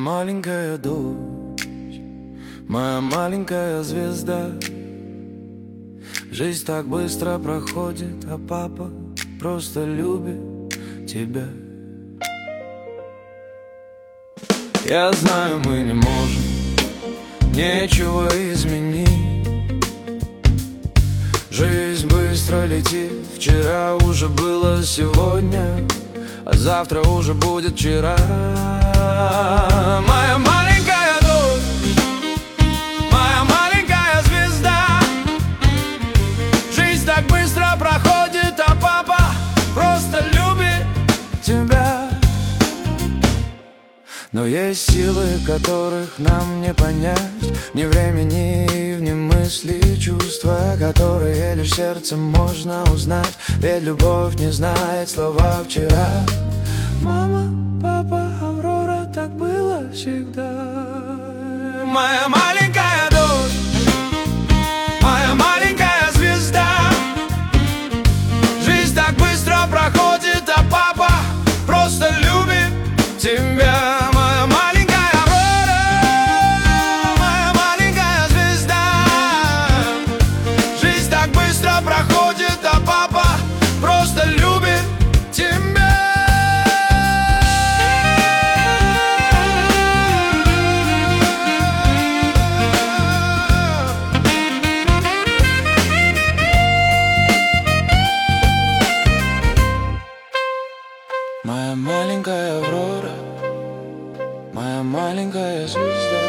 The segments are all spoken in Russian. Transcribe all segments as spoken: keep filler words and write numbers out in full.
маленькая дочь, моя маленькая звезда. Жизнь так быстро проходит, а папа просто любит тебя. Я знаю, мы не можем ничего изменить. Жизнь быстро летит, вчера уже было сегодня, а завтра уже будет вчера. Моя маленькая дочь, моя маленькая звезда. Жизнь так быстро проходит, а папа просто любит тебя. Но есть силы, которых нам не понять, ни времени, ни мысли, чувства, которые лишь сердцем можно узнать. Ведь любовь не знает слова вчера. Мама, папа, Аврора, так было всегда. Моя маленькая дочь, моя маленькая звезда. Жизнь так быстро проходит, а папа просто любит тебя. Проходит, а папа просто любит тебя. Моя маленькая Аврора, моя маленькая звезда.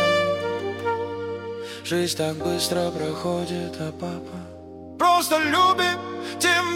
Жизнь так быстро проходит, а папа просто любит тебя.